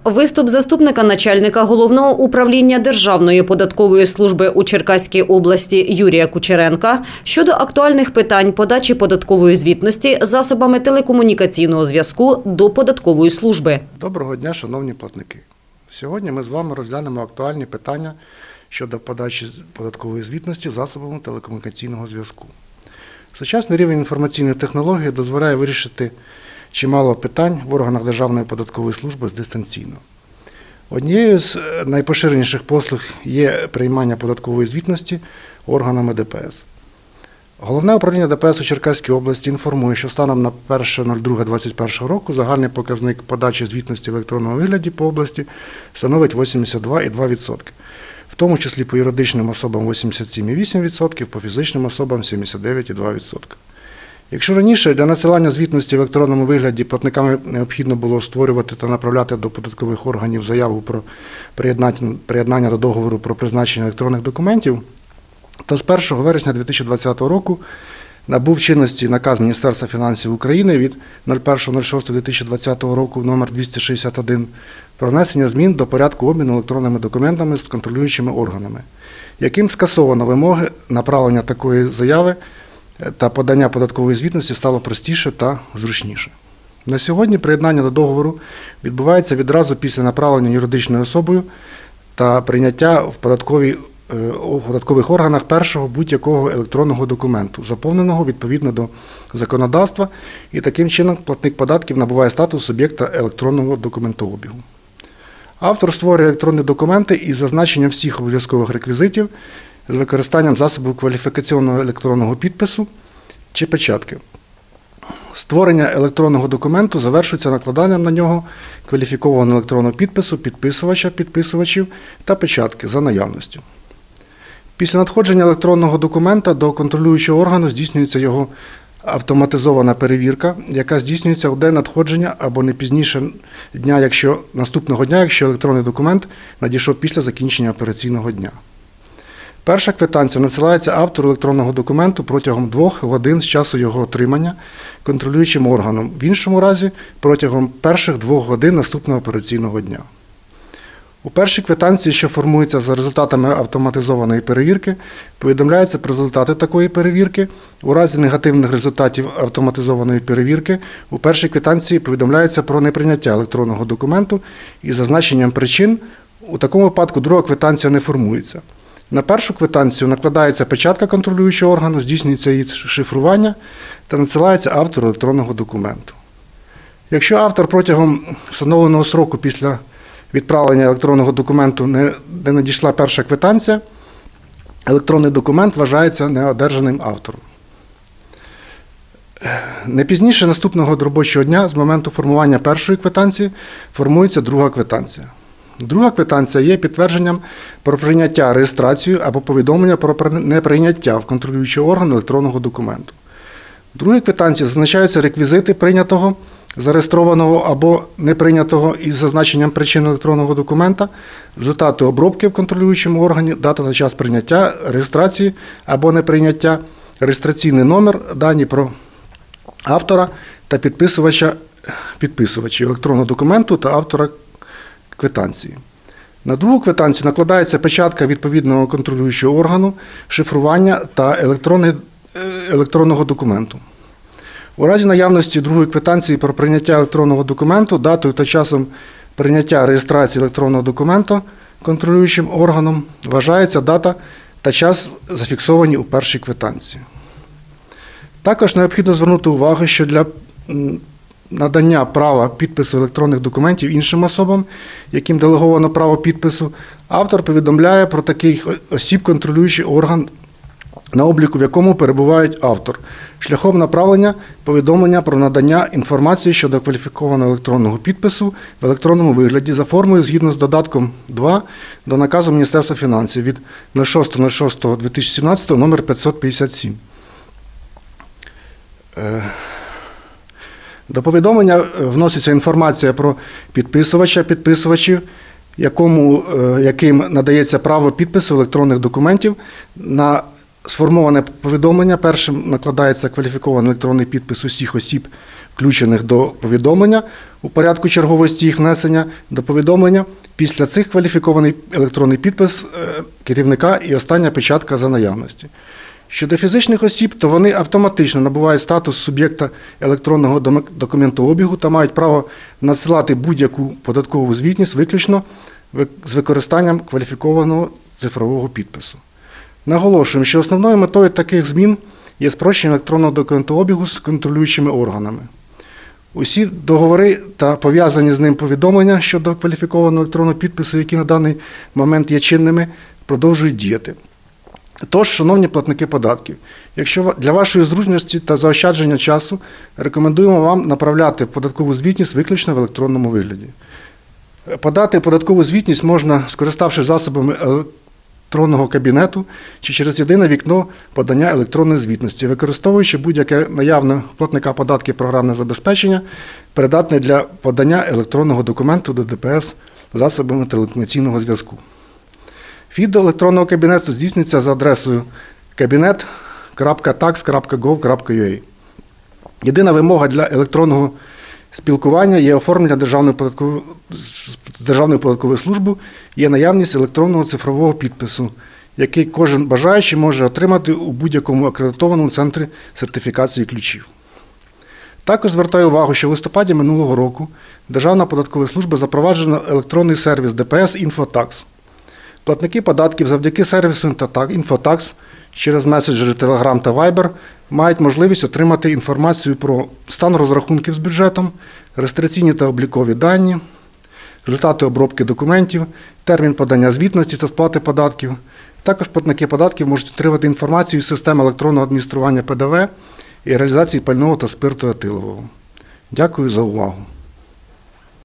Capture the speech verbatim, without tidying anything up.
Виступ заступника начальника Головного управління Державної податкової служби у Черкаській області Юрія Кучеренка щодо актуальних питань подачі податкової звітності засобами телекомунікаційного зв'язку до податкової служби. Доброго дня, шановні платники! Сьогодні ми з вами розглянемо актуальні питання щодо подачі податкової звітності засобами телекомунікаційного зв'язку. Сучасний рівень інформаційних технологій дозволяє вирішити чимало питань в органах Державної податкової служби дистанційно. Однією з найпоширеніших послуг є приймання податкової звітності органами Д П С. Головне управління Д П С у Черкаській області інформує, що станом на перше лютого дві тисячі двадцять першого року загальний показник подачі звітності в електронному вигляді по області становить вісімдесят два цілих два десятих відсотка, в тому числі по юридичним особам вісімдесят сім цілих вісім десятих відсотка, по фізичним особам сімдесят дев'ять цілих два десятих відсотка. Якщо раніше для надсилання звітності в електронному вигляді платниками необхідно було створювати та направляти до податкових органів заяву про приєднання до договору про призначення електронних документів, то з першого вересня дві тисячі двадцятого року набув чинності наказ Міністерства фінансів України від першого шостого дві тисячі двадцятого року номер двісті шістдесят один про внесення змін до порядку обміну електронними документами з контролюючими органами, яким скасовано вимоги направлення такої заяви та подання податкової звітності стало простіше та зручніше. На сьогодні приєднання до договору відбувається відразу після направлення юридичною особою та прийняття в податковій, у податкових органах першого будь-якого електронного документу, заповненого відповідно до законодавства, і таким чином платник податків набуває статус суб'єкта електронного документообігу. Автор створює електронні документи із зазначенням всіх обов'язкових реквізитів з використанням засобу кваліфікаційного електронного підпису чи печатки. Створення електронного документу завершується накладанням на нього кваліфікованого електронного підпису, підписувача, підписувачів та печатки за наявністю. Після надходження електронного документа до контролюючого органу здійснюється його автоматизована перевірка, яка здійснюється у день надходження або не пізніше дня, якщо, наступного дня, якщо електронний документ надійшов після закінчення операційного дня. Перша квитанція надсилається автору електронного документу протягом двох годин з часу його отримання контролюючим органом, в іншому разі протягом перших двох годин наступного операційного дня. У першій квитанції, що формується за результатами автоматизованої перевірки, повідомляються про результати такої перевірки. У разі негативних результатів автоматизованої перевірки у першій квитанції повідомляється про неприйняття електронного документу із зазначенням причин. У такому випадку друга квитанція не формується. На першу квитанцію накладається печатка контролюючого органу, здійснюється її шифрування та надсилається автору електронного документу. Якщо автор протягом встановленого строку після відправлення електронного документу не, не надійшла перша квитанція, електронний документ вважається неодержаним автором. Не пізніше наступного робочого дня з моменту формування першої квитанції формується друга квитанція. Друга квитанція є підтвердженням про прийняття реєстрацію або повідомлення про неприйняття в контролюючого органу електронного документу. В другій квитанції зазначаються реквізити прийнятого, зареєстрованого або неприйнятого із зазначенням причин електронного документа, результати обробки в контролюючому органі, дата та час прийняття, реєстрації або неприйняття, реєстраційний номер, дані про автора та підписувача, підписувачів електронного документу та автора квитанції. На другу квитанцію накладається печатка відповідного контролюючого органу, шифрування та електронного документу. У разі наявності другої квитанції про прийняття електронного документу, датою та часом прийняття реєстрації електронного документу контролюючим органом вважається дата та час, зафіксовані у першій квитанції. Також необхідно звернути увагу, що для надання права підпису електронних документів іншим особам, яким делеговано право підпису, автор повідомляє про таких осіб контролюючий орган, на обліку в якому перебуває автор, шляхом направлення повідомлення про надання інформації щодо кваліфікованого електронного підпису в електронному вигляді за формою згідно з додатком два до наказу Міністерства фінансів від шостого шостого дві тисячі сімнадцятого номер п'ятсот п'ятдесят сім. До повідомлення вноситься інформація про підписувача, підписувачів, якому, яким надається право підпису електронних документів. На сформоване повідомлення першим накладається кваліфікований електронний підпис усіх осіб включених до повідомлення у порядку черговості їх внесення до повідомлення. Після цих кваліфікований електронний підпис керівника і остання печатка за наявності. Щодо фізичних осіб, то вони автоматично набувають статус суб'єкта електронного документообігу та мають право надсилати будь-яку податкову звітність виключно з використанням кваліфікованого цифрового підпису. Наголошуємо, що основною метою таких змін є спрощення електронного документообігу з контролюючими органами. Усі договори та пов'язані з ним повідомлення щодо кваліфікованого електронного підпису, які на даний момент є чинними, продовжують діяти. Тож, шановні платники податків, якщо для вашої зручності та заощадження часу, рекомендуємо вам направляти податкову звітність виключно в електронному вигляді. Подати податкову звітність можна, скориставшись засобами електронного кабінету чи через єдине вікно подання електронної звітності, використовуючи будь-яке наявне платника податків програмне забезпечення, придатне для подання електронного документу до Д П С засобами телекомунікаційного зв'язку. Вхід до електронного кабінету здійснюється за адресою кабінет крапка такс крапка гов крапка ю а. Єдина вимога для електронного спілкування є оформлення Державної податкової, Державної податкової служби, є наявність електронного цифрового підпису, який кожен бажаючий може отримати у будь-якому акредитованому центрі сертифікації ключів. Також звертаю увагу, що в листопаді минулого року Державна податкова служба запроваджена електронний сервіс Д П С «Інфотакс». Платники податків завдяки сервісу «Інфотакс» через меседжери Telegram та Viber мають можливість отримати інформацію про стан розрахунків з бюджетом, реєстраційні та облікові дані, результати обробки документів, термін подання звітності та сплати податків. Також платники податків можуть отримати інформацію з системи електронного адміністрування П Д В і реалізації пального та спирту етилового. Дякую за увагу.